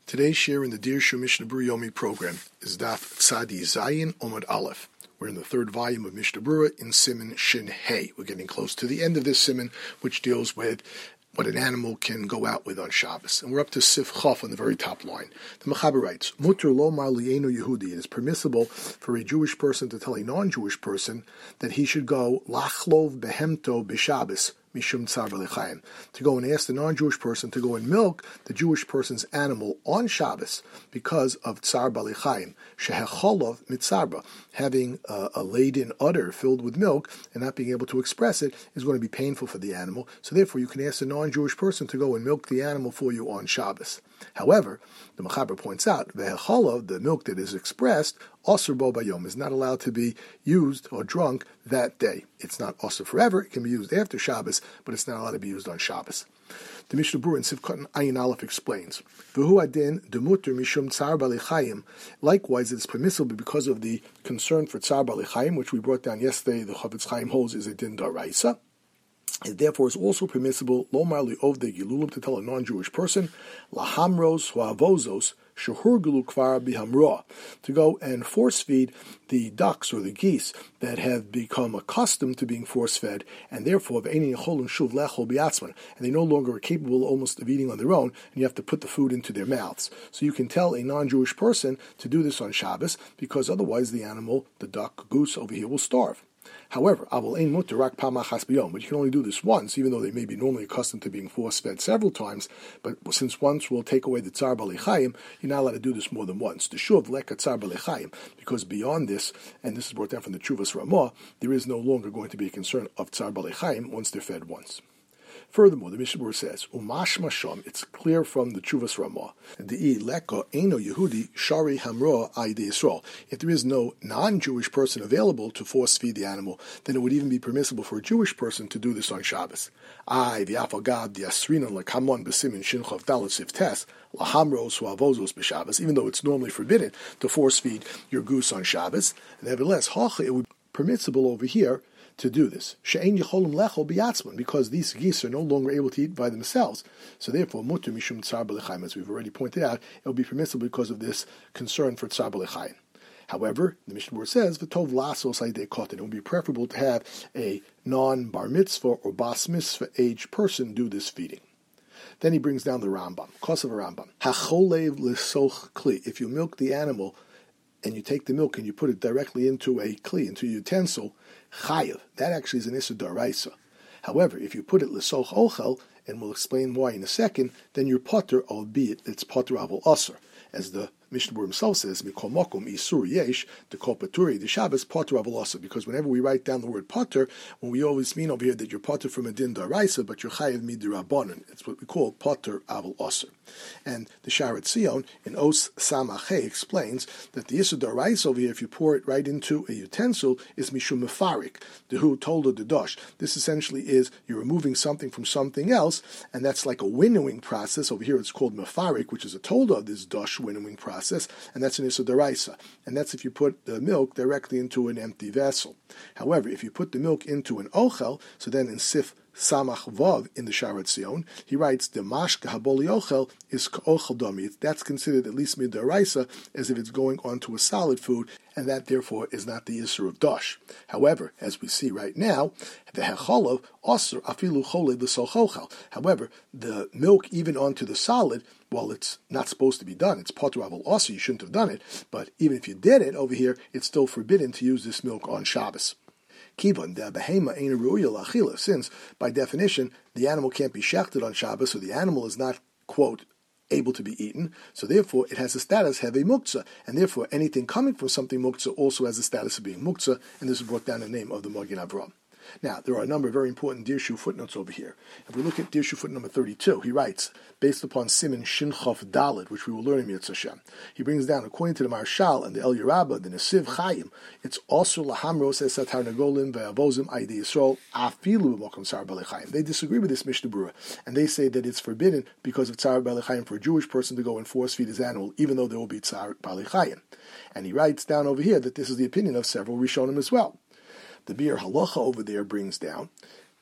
Today's share in the Dirshu Mishnah Berurah Yomi program is Daf Tzadi Zayin Omad Aleph. We're in the third volume of Mishnah Berurah in Siman Shin Hey. We're getting close to the end of this Siman, which deals with what an animal can go out with on Shabbos. And we're up to Sif Chaf on the very top line. The Mechaber writes, Mutter lo mar li'enu Yehudi. It is permissible for a Jewish person to tell a non-Jewish person that he should go lachlov behemto b'Shabbos, mishum tsar b'lechaim, to go and ask the non-Jewish person to go and milk the Jewish person's animal on Shabbos because of tsar b'lechaim, shehecholov mitzarba, having a laden udder filled with milk and not being able to express it is going to be painful for the animal. So therefore you can ask the non-Jewish person to go and milk the animal for you on Shabbos. However, the Mechaber points out, vehecholov, the milk that is expressed, osur bo bayom, is not allowed to be used or drunk that day. It's not osur forever. It can be used after Shabbos, but it's not allowed to be used on Shabbos. The Mishnah Berurah in Sivkot Ayin Aleph explains, V'hu adin demuter mishum tsar b'alechayim. Likewise, it is permissible because of the concern for tsar b'alechayim, which we brought down yesterday. The Chofetz Chaim holds is a din daraisa. It therefore is also permissible, lomar li'ov de gilulim, to tell a non-Jewish person, lahamros huavozos shehurgulu kvar bihamroa, to go and force-feed the ducks or the geese that have become accustomed to being force-fed, and therefore ve'ein yecholun shuv lechol biatzman, and they no longer are capable almost of eating on their own, and you have to put the food into their mouths. So you can tell a non-Jewish person to do this on Shabbos, because otherwise the animal, the duck, goose over here, will starve. However, but you can only do this once, even though they may be normally accustomed to being force-fed several times. But since once will take away the tsar b'alechayim, you're not allowed to do this more than once. The shuv leka tsar b'alechayim, because beyond this, and this is brought down from the Chuvas Ramah, there is no longer going to be a concern of tsar b'alechayim once they're fed once. Furthermore, the Mishnah Berurah says, "Umash masham." It's clear from the Chuvas Ramah. Dei leka eno Yehudi shari hamroa aydei Yisrael. If there is no non-Jewish person available to force feed the animal, then it would even be permissible for a Jewish person to do this on Shabbos. V'afagad diasrinon lekamon b'simin shinchav dalet siftes lahamros huavozos b'Shabbos. Even though it's normally forbidden to force feed your goose on Shabbos, nevertheless, it would be permissible over here to do this. She'ein yecholim lechol biatzman, because these geese are no longer able to eat by themselves. So therefore, mutter mishum tsar b'lechaim, as we've already pointed out, it will be permissible because of this concern for tsar b'lechaim. However, the Mishnah Berurah says, v'tov lasos aydei koten. It would be preferable to have a non-bar mitzvah or bas mitzvah age person do this feeding. Then he brings down the Rambam, Kosav Rambam. Hacholev l'soch kli. If you milk the animal and you take the milk and you put it directly into a kli, into a utensil, chayev, that actually is an issur daraisa. However, if you put it l'soch ochel, and we'll explain why in a second, then you're potter, albeit it's potter avol asur. As the Mishnah Berurah himself says, mikol mokum isur yesh, the kol paturi, the Shabbos, potter avol asur. Because whenever we write down the word potter, well, we always mean over here that you're potter from a din daraisa, but you're chayev midirabbanan. It's what we call potter avol asur. And the Sharat Sion in Os Samachay explains that the Issur Daraisa over here, if you pour it right into a utensil, is Mishum Mefarik, the who told the Dosh. This essentially is you're removing something from something else, and that's like a winnowing process. Over here it's called Mefarik, which is a told of this Dosh winnowing process, and that's an Issur Daraisa. And that's if you put the milk directly into an empty vessel. However, if you put the milk into an Ochel, so then in Sif Samach Vav in the Sharat Sion, he writes, the mashka haboli ochel is ka'ochel dami. That's considered at least midaraisa, as if it's going onto a solid food, and that therefore is not the issur of dosh. However, as we see right now, the hecholov osur afilu chole l'soch ochel. However, the milk even onto the solid, well, it's not supposed to be done. It's potter avol osur. You shouldn't have done it. But even if you did it over here, it's still forbidden to use this milk on Shabbos. Kivan de behema ein ruya lachila, since by definition the animal can't be shechted on Shabbos, so the animal is not, quote, able to be eaten. So therefore it has a status heve muktzah, and therefore anything coming from something muktzah also has the status of being muktzah, and this is brought down the name of the Magen Avraham. Now, there are a number of very important Dirshu footnotes over here. If we look at Dirshu footnote number 32, he writes, based upon Siman Shin Chaf Dalet, which we will learn in Yirtzeh Hashem, he brings down, according to the Marshal and the El Yerabah, the Nesiv Chaim, it's also lahamros esatar nagolim ve'avozim aydei Yisrael afilu b'mokum tsar b'alechayim. They disagree with this Mishnah Berurah, and they say that it's forbidden because of tsar b'alechayim for a Jewish person to go and force feed his animal, even though there will be tsar b'alechayim. And he writes down over here that this is the opinion of several Rishonim as well. The Bir Halacha over there brings down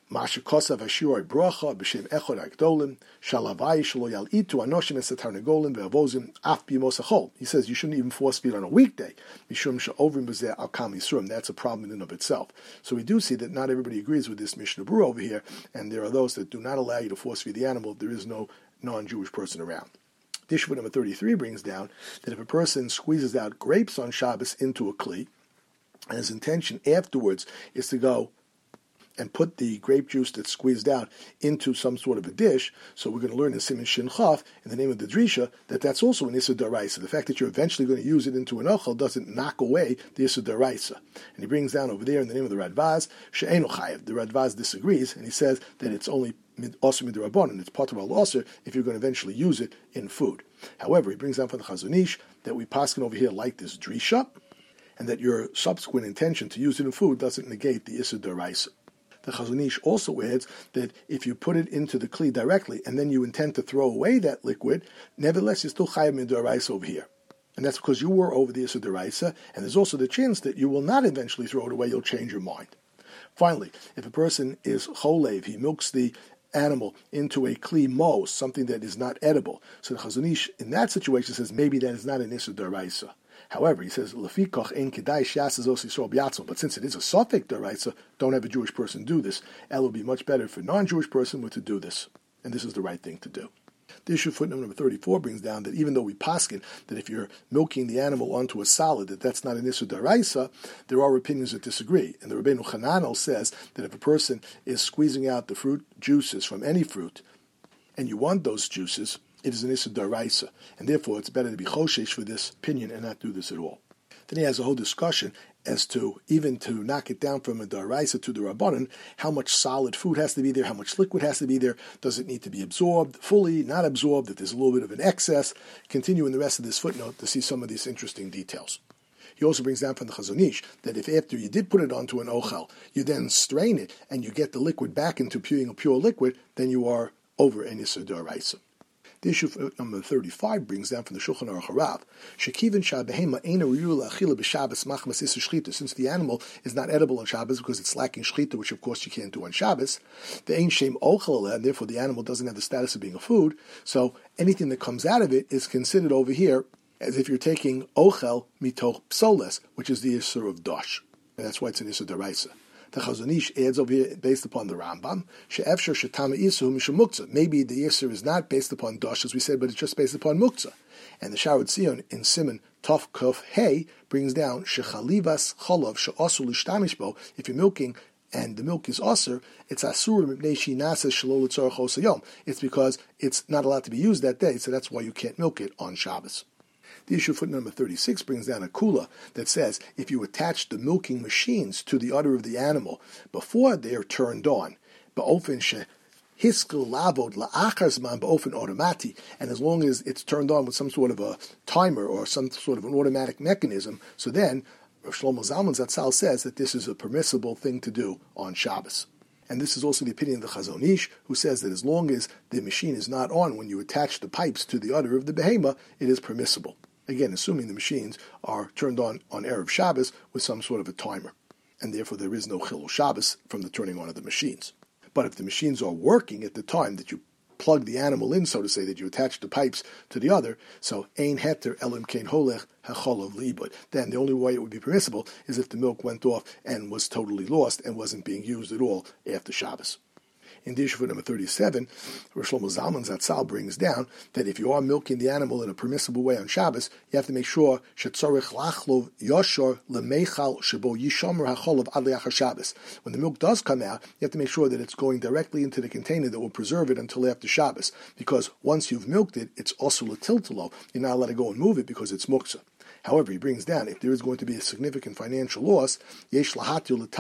Masha kosav hashiroi bracha b'shem echod ha'gdolim shalavai shelo yal'itu anoshim es hatarnagolim ve'avozim af b'yemos hachol. He says you shouldn't even force feed on a weekday. Mishum she'ovrim b'zeh al kam yisrum. That's a problem in and of itself. So we do see that not everybody agrees with this Mishnah Berurah over here, and there are those that do not allow you to force feed the animal if there is no non-Jewish person around. Dishvut number 33 brings down that if a person squeezes out grapes on Shabbos into a kli, and his intention afterwards is to go and put the grape juice that's squeezed out into some sort of a dish, so we're going to learn in Siman Shin Chaf, in the name of the Drisha, that that's also an Issa D'Oraisa. The fact that you're eventually going to use it into an Ochel doesn't knock away the Issa D'Oraisa. And he brings down over there in the name of the Radvaz, She'enu Chayev. The Radvaz disagrees, and he says that it's only Osir Midrabon, and it's part of Al-Osir if you're going to eventually use it in food. However, he brings down from the Chazon Ish that we paskin over here like this Drisha, and that your subsequent intention to use it in food doesn't negate the Issa D'Oraisa. The Chazon Ish also adds that if you put it into the kli directly and then you intend to throw away that liquid, nevertheless you're still chayav min d'oraisa over here. And that's because you were over the Issa D'Oraisa, and there's also the chance that you will not eventually throw it away, you'll change your mind. Finally, if a person is cholev, he milks the animal into a kli mos, something that is not edible. So the Chazon Ish in that situation says maybe that is not an Issa D'Oraisa. However, he says, Lefikoch ein kedai shas os Yisrael b'yatzon. But since it is a sofek d'oraisa, don't have a Jewish person do this. It will be much better for a non-Jewish person to do this. And this is the right thing to do. The issue footnote number 34 brings down that even though we paskin that if you're milking the animal onto a solid, that's not an Issa D'Oraisa, there are opinions that disagree. And the Rabbeinu Chananel says that if a person is squeezing out the fruit juices from any fruit, and you want those juices, it is an Issa D'Oraisa, and therefore it's better to be choshesh for this opinion and not do this at all. Then he has a whole discussion as to, even to knock it down from a D'Oraisa to the Rabbanan, how much solid food has to be there, how much liquid has to be there, does it need to be absorbed fully, not absorbed, if there's a little bit of an excess. Continue in the rest of this footnote to see some of these interesting details. He also brings down from the Chazon Ish that if after you did put it onto an ochel, you then strain it and you get the liquid back into being a pure liquid, then you are over an Issa D'Oraisa. The issue number 35 brings down from the Shulchan Aruch Harav, Shekivin sha'behema eina riyu la'achila b'Shabbos machmas issa shchita. Since the animal is not edible on Shabbos because it's lacking shchita, which of course you can't do on Shabbos, the ein shem ochel aleh, and therefore the animal doesn't have the status of being a food. So anything that comes out of it is considered over here as if you're taking ochel mitoch psoles, which is the issur of dosh. And that's why it's an issur d'oraisa. The Chazon Ish adds over here, based upon the Rambam, she'efshar shetama isu mishum muktzah. Maybe the Yisur is not based upon dosh, as we said, but it's just based upon muktzah. And the Shaarei Tzion in Siman Tov Kuf Hey brings down shechalivas cholov she'asul l'shtamish bo. If you're milking and the milk is aser, it's asur mipnei shinasa shelo l'tzorach osayom. It's because it's not allowed to be used that day, so that's why you can't milk it on Shabbos. The issue footnote number 36 brings down a kula that says if you attach the milking machines to the udder of the animal before they are turned on, ba'ofen shehiskel lavod la'achar zman ba'ofen automati, and as long as it's turned on with some sort of a timer or some sort of an automatic mechanism, so then Rav Shlomo Zalman Zatzal says that this is a permissible thing to do on Shabbos. And this is also the opinion of the Chazon Ish, who says that as long as the machine is not on when you attach the pipes to the udder of the behema, it is permissible. Again, assuming the machines are turned on Erev Shabbos with some sort of a timer. And therefore there is no Chilul Shabbos from the turning on of the machines. But if the machines are working at the time that you plug the animal in, so to say, that you attach the pipes to the other, so ein heter elim kein holech hacholov liibud. Then the only way it would be permissible is if the milk went off and was totally lost and wasn't being used at all after Shabbos. In the issue number 37, Rosh Shlomo Zalman Zatzal brings down that if you are milking the animal in a permissible way on Shabbos, you have to make sure shetzorich lachlov yoshor lemeichal shebo yishomer hacholov ad le'achar Shabbos. When the milk does come out, you have to make sure that it's going directly into the container that will preserve it until after Shabbos, because once you've milked it, it's also latiltalo. You're not allowed to go and move it because it's muktzah. However, he brings down, if there is going to be a significant financial loss, then you are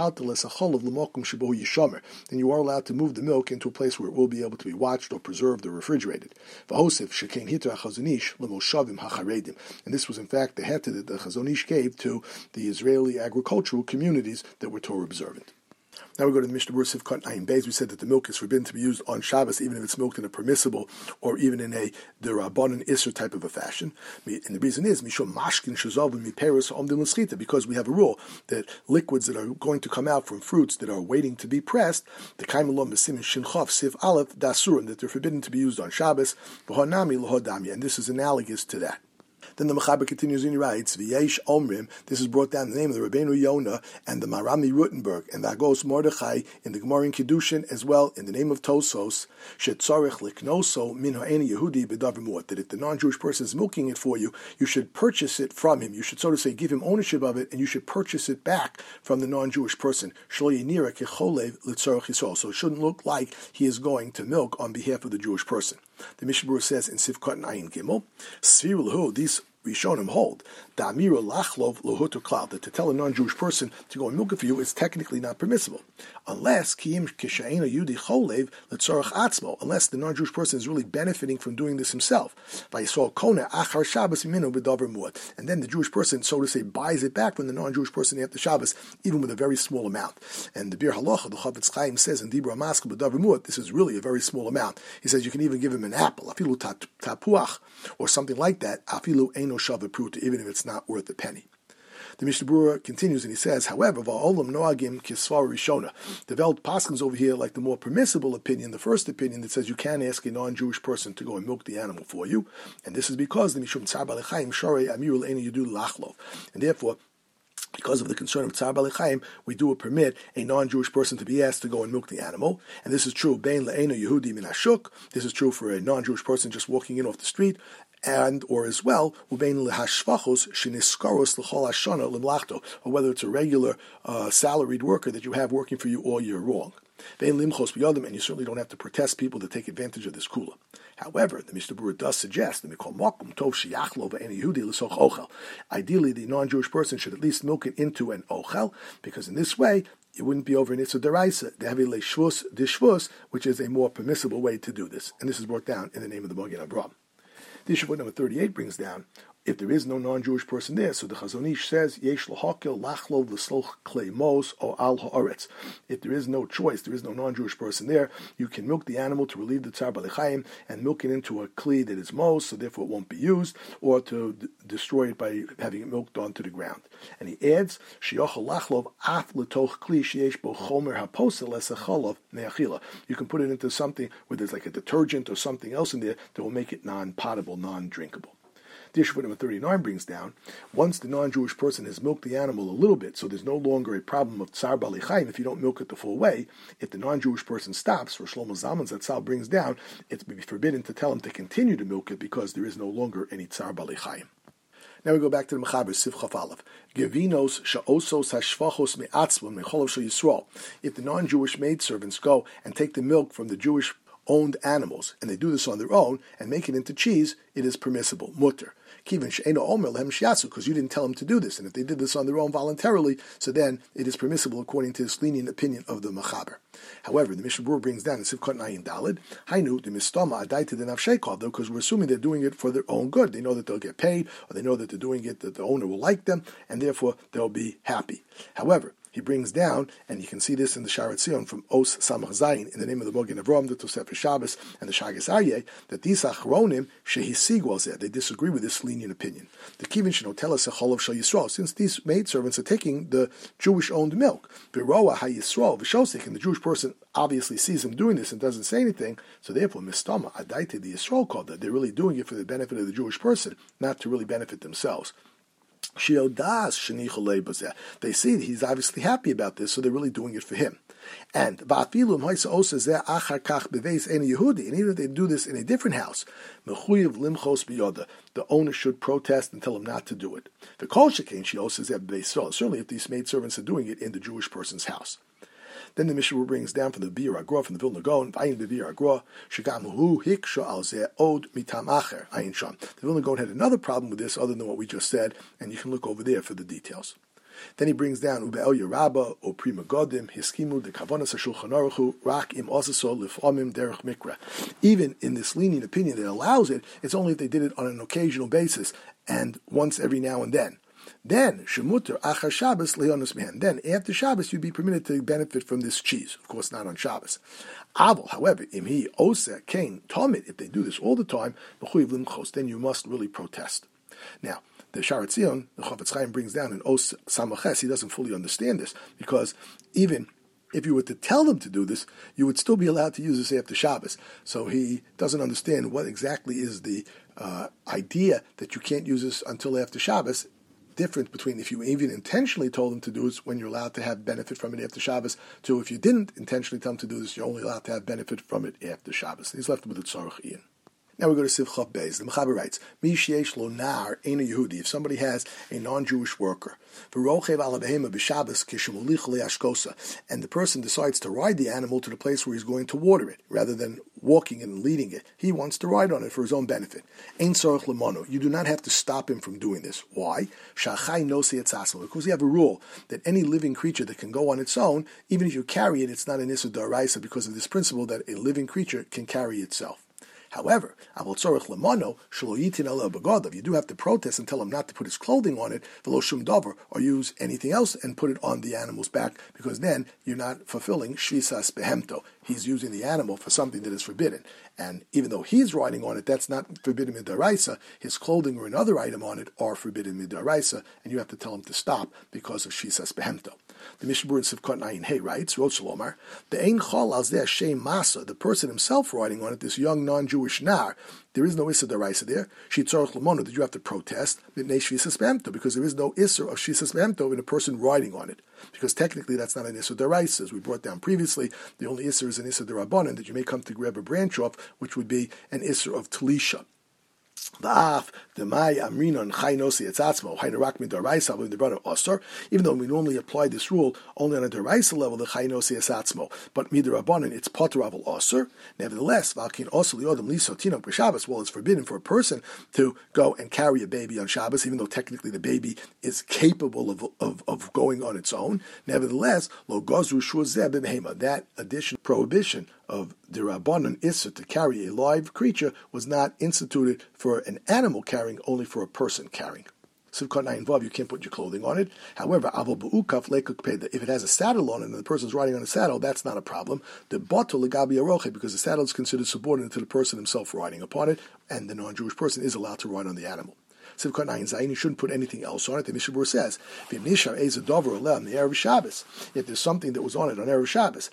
allowed to move the milk into a place where it will be able to be watched or preserved or refrigerated. And this was in fact the heta that the Chazon Ish gave to the Israeli agricultural communities that were Torah observant. Now we go to the Mishnah Berurah Sivkot Ayin Beis. We said that the milk is forbidden to be used on Shabbos, even if it's milked in a permissible or even in a Derabanan Isser type of a fashion. And the reason is Mishum Mashkin Shazov Miperis Omdim L'Schita, because we have a rule that liquids that are going to come out from fruits that are waiting to be pressed, the Kaimalom B'Simin Shinchov Sif Aleph Dasurim, that they're forbidden to be used on Shabbos, V'Hanami L'Hodami, and this is analogous to that. Then the Mechaber continues and he writes, V'yesh Omrim, this is brought down in the name of the Rabbeinu Yonah and the Marami Rutenberg and the Agos Mordechai in the Gemara in Kiddushin, as well in the name of Tosos, Shetzorech Liknoso Min Ha'eni Yehudi B'Davar Mu'at, that if the non-Jewish person is milking it for you, you should purchase it from him. You should, so to say, give him ownership of it, and you should purchase it back from the non-Jewish person. Shlo Yinira Kecholev Litzorech Yisrael. So it shouldn't look like he is going to milk on behalf of the Jewish person. The Mishnah Berurah says in Sivkot and Ayin Gimel, Sfir L'hu, these Rishonim hold, Da'amiru lachlov lohutu klal, that to tell a non-Jewish person to go and milk it for you is technically not permissible, unless kiyim kishaina yudi cholev letzorach atzmo, unless the non-Jewish person is really benefiting from doing this himself. Vayisol kona achar Shabbos minu b'davar muad, and then the Jewish person, so to say, buys it back from the non-Jewish person after Shabbos, even with a very small amount. And the Bir Halacha, the Chavetz Chaim says in Dibra Maskeh b'davar muad, this is really a very small amount. He says you can even give him an apple, afilu tapuach, or something like that, afilu eino shavet pruta, even if it's not worth a penny. The Mishnah Berurah continues and he says, however, va'olam noagim kisvar rishona. The Veld Paskins over here like the more permissible opinion, the first opinion that says you can ask a non-Jewish person to go and milk the animal for you, and this is because the Mishum Tzar Balechaim Sharei Amirul Eini Yudu Lachlov, and therefore, because of the concern of Tzar Balechaim, we do permit a non-Jewish person to be asked to go and milk the animal. And this is true, Bein Le'enu Yehudi Min Hashuk. This is true for a non-Jewish person just walking in off the street, and or as well, Ubein Lehashvachos Shiniskaros L'chol Hashana Limlachto, or whether it's a regular salaried worker that you have working for you all year long. Bein Limchos B'Yodim, and you certainly don't have to protest people to take advantage of this kula. However, the Mishnah Berurah does suggest that ideally the non-Jewish person should at least milk it into an ochel, because in this way it wouldn't be over an Issa Deraisa, Dehavi Shvus Dishvus, which is a more permissible way to do this. And this is brought down in the name of the Magen Avraham. The issue number 38 brings down, if there is no non-Jewish person there, so the Chazon Ish says, Yesh l'hakel lachlov l'sloch klei mos o al ha'aretz. If there is no choice, there is no non-Jewish person there, you can milk the animal to relieve the Tzar Balechaim and milk it into a kli that is mos, so therefore it won't be used, or to destroy it by having it milked onto the ground. And he adds, Sheyochel lachlov af l'toch kli sheyesh bo chomer haposel esacholov ne'achila. You can put it into something where there's like a detergent or something else in there that will make it non-potable, non-drinkable. The issue number 39 brings down, once the non-Jewish person has milked the animal a little bit, so there's no longer a problem of Tzar Balechaim if you don't milk it the full way, if the non-Jewish person stops, for Shlomo Zalman Zatzal brings down, it's forbidden to tell him to continue to milk it because there is no longer any Tzar Balechaim. Now we go back to the Mechaber Sif Chaf Aleph. Gevinos sha'osos hashvachos me'atzvon mecholov shel Yisrael. If the non-Jewish maidservants go and take the milk from the Jewish-owned animals, and they do this on their own, and make it into cheese, it is permissible, mutter. Because you didn't tell them to do this, and if they did this on their own voluntarily, so then it is permissible according to this lenient opinion of the Mechaber. However, the Mishnah Berurah brings down in Sivkot Ayin Daled, Hainu the mistama adaita the nafshekov, though, because we're assuming they're doing it for their own good. They know that they'll get paid, or they know that they're doing it that the owner will like them, and therefore they'll be happy. However, he brings down, and you can see this in the Sharat Zion from Os Samach Zayin, in the name of the Magen Avraham, the Tosefes Shabbos, and the Shagas Aryeh, that these Achronim shehisigwal zeh, they disagree with this lenient opinion. The Kivin Shenotela Secholov Shel Yisrael, since these maidservants are taking the Jewish-owned milk, Biroa HaYisrael V'Shosik, and the Jewish person obviously sees them doing this and doesn't say anything, so therefore Mistama Adaita the Yisrael called that they're really doing it for the benefit of the Jewish person, not to really benefit themselves. They see that he's obviously happy about this, so they're really doing it for him. And even if they do this in a different house, the owner should protest and tell him not to do it. Certainly if these maidservants are doing it in the Jewish person's house. Then the Mishnah brings down from the Bir Agra, from the Vilna Gaon, Vayin B'Bir Agra, Shagamuhu Hiksha Al Zeh Od Mitam Acher Ayin Sham. The Vilna Gaon had another problem with this, other than what we just said, and you can look over there for the details. Then he brings down Ube'el Yerabba O Prima Godim Hiskimu De Kavonas HaShulchan Aruch Rak Im Osaso Lifamim Derech Mikra. Even in this lenient opinion that allows it, it's only if they did it on an occasional basis and once every now and then. Then shemuter achar Shabbos leonos mehen. Then after Shabbos, you'd be permitted to benefit from this cheese. Of course, not on Shabbos. Abel, however, im he osa kain tomit. If they do this all the time, then you must really protest. Now, the Sharat Zion, the Chofetz Chaim brings down in Os Samaches, he doesn't fully understand this, because even if you were to tell them to do this, you would still be allowed to use this after Shabbos. So he doesn't understand what exactly is the idea that you can't use this until after Shabbos. Difference between if you even intentionally told them to do this when you're allowed to have benefit from it after Shabbos, to if you didn't intentionally tell them to do this, you're only allowed to have benefit from it after Shabbos. He's left with the Tzarech Ian. Now we go to Siv Chav Beis. The Mechaber writes, Mi sheyesh lo nar ein Yehudi. If somebody has a non-Jewish worker, v'rochev ala behema b'Shabbos kishemulich le'ashkosa, and the person decides to ride the animal to the place where he's going to water it, rather than walking it and leading it, he wants to ride on it for his own benefit. Ein tzarech lemono. You do not have to stop him from doing this. Why? Shachai nosi etzasmo. Because we have a rule that any living creature that can go on its own, even if you carry it, it's not an issur d'oraisa because of this principle that a living creature can carry itself. However, you do have to protest and tell him not to put his clothing on it, or use anything else and put it on the animal's back, because then you're not fulfilling shvisas behemto. He's using the animal for something that is forbidden. And even though he's riding on it, that's not forbidden midaraisa. His clothing or another item on it are forbidden midaraisa, and you have to tell him to stop because of shvisas behemto. The Mishnah Berurah in Sivkot Nayin Hey writes, Rosh Shalomar, the Ein Chol al Zeh Shem Masa, the person himself riding on it, this young non-Jewish nar, there is no issur d'oraisa there. Shitzarech Lamono, that you have to protest, Mipnei Shvisas Behemto, because there is no issur of Shvisas Behemto in a person riding on it. Because technically that's not an issur d'oraisa. As we brought down previously, the only issur is an issur d'Rabbanan, that you may come to grab a branch off, which would be an issur of Talisha. Even though we normally apply this rule only on a deraisa level, the chaynosi esatzmo, but midirabanan it's poteravel osir. Nevertheless, valkin also liodam lisotinok b'Shabbos. Well, it's forbidden for a person to go and carry a baby on Shabbos, even though technically the baby is capable of going on its own. Nevertheless, lo gozru shuzeh b'mehema. That additional prohibition of the Rabbanan Issa to carry a live creature was not instituted for an animal carrying, only for a person carrying. Sivkot Nayin Vav, you can't put your clothing on it. However, if it has a saddle on it and the person's riding on a saddle, that's not a problem. The bato legabi aroche, because the saddle is considered subordinate to the person himself riding upon it, and the non-Jewish person is allowed to ride on the animal. Sivkot Nayin Zayin, you shouldn't put anything else on it. The Mishnah Berurah says, if there's something that was on it on Erev Shabbos,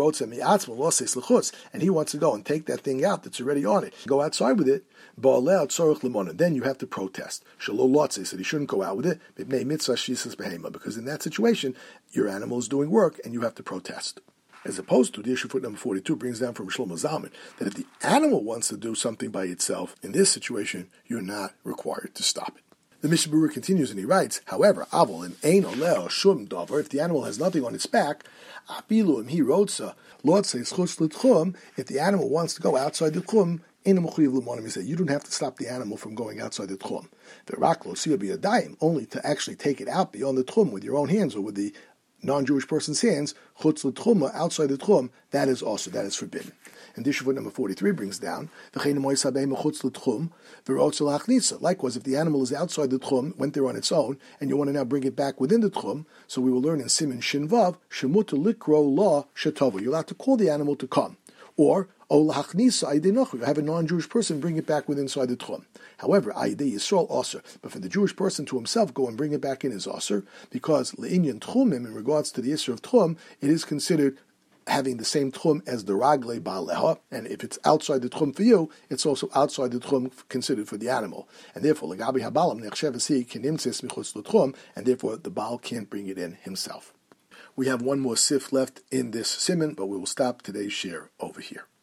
and he wants to go and take that thing out that's already on it, go outside with it, then you have to protest. Said he shouldn't go out with it, because in that situation, your animal is doing work and you have to protest. As opposed to the issue foot number 42 brings down from Shlomo Zalman that if the animal wants to do something by itself, in this situation, you're not required to stop it. The Mishnah Berurah continues and he writes, however, avol in ein oleh shum davar, if the animal has nothing on its back, apilu im hi rotza, lotze schutz l'tchum, if the animal wants to go outside the tchum, you don't have to stop the animal from going outside the tchum. Only to actually take it out beyond the tchum with your own hands or with the non-Jewish person's hands, chutz l'tchuma, outside the tchum, that is forbidden. And this Shuvah number 43 brings down, likewise, if the animal is outside the tchum, went there on its own, and you want to now bring it back within the tchum, so we will learn in Siman Shin Vav, shemuta likro la shetovu, you're allowed to call the animal to come. Or, you have a non-Jewish person bring it back within inside the tchum. However, Aidei Yisrael Aser, but for the Jewish person to himself go and bring it back in is Aser, because Le'inyan Tchumim, in regards to the Yisra of Tchum, it is considered having the same Tchum as the Ragle Ba'aleha, and if it's outside the Tchum for you, it's also outside the Tchum considered for the animal. And therefore, Legabi Habalam Nechshev Asi Kinimtsis Michutz L'Tchum, and therefore the Baal can't bring it in himself. We have one more sif left in this siman, but we will stop today's share over here.